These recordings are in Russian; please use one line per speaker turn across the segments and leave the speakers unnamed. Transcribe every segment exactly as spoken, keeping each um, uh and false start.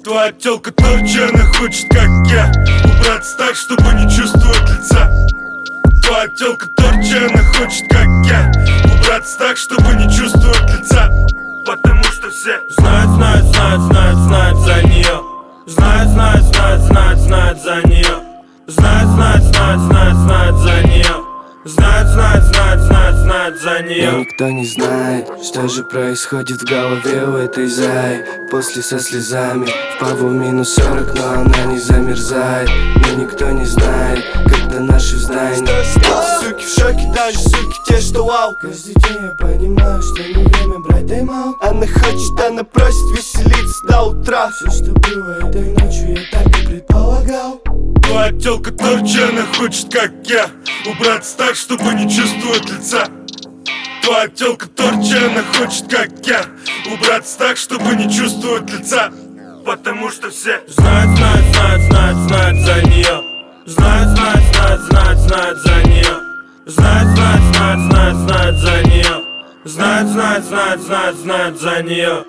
Твоя тёлка торча, она хочет, как я, убраться так, чтобы не чувствовать лица. Твоя тёлка торча, она хочет, как я, убраться так, чтобы не чувствовать лица. Потому что все
знают, знают, знают, знают, знают за неё. Знают, знают, знают, знают, знают за неё. Знают, знают, знают, знают, знают за неё. Знают, знают, знают, знают, знают за неё.
Но никто не знает, что же происходит в голове у этой зай. После со слезами в паву минус сорок, но она не замерзает. Но никто не знает, когда наши в здании.
Суки в шоке, даже суки те, что вау.
Каждый день я понимаю, что не время брать тайм-аут.
Она хочет, она просит веселиться до утра.
Все, что было этой ночью, я так и предполагал.
твоя тёлка торча, она хочет, как я, убраться так, чтобы не чувствовать лица. Твоя тёлка торча, она хочет, как я, убраться так, чтобы не чувствовать лица. Потому что все
знают, знают, знают, знают, знают за неё. Знают, знают, знают, знают, знают за неё. Знают, знают, знают, знают, знают за неё. Знают, знают, знают, знают, знают за неё.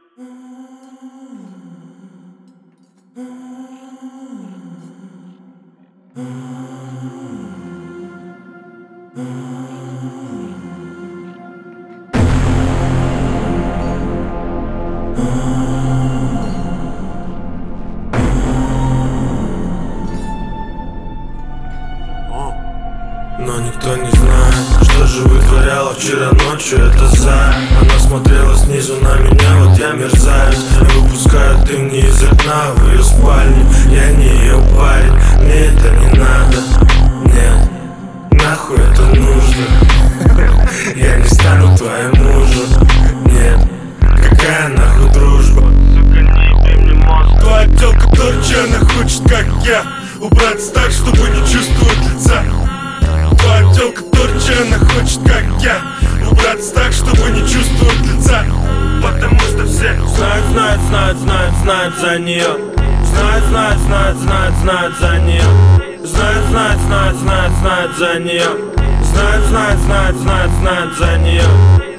Но никто не знает, что же вытворяла вчера ночью эта зая. Она смотрела снизу на меня, вот я мерзавец. Я выпускаю дым не из окна в ее спальню. Я не ее парень, мне это не надо. Нет, нахуй это нужно. Я не стану твоим мужем. Нет, какая нахуй дружба? Сука, не еби мне мозг.
твоя тёлка торча, она хочет, как я, убраться так, чтобы не чувствовать лица. Твоя тёлка торча, она хочет, как я, убраться так, чтобы не чувствовать лица. Потому что все
знают, знают, знают, знают, знают за неё. Знают, знают, знают, знают, знают за неё. Знают, знают, знают, знают, знают за неё. Знают, знают, знают, знают, знают за неё.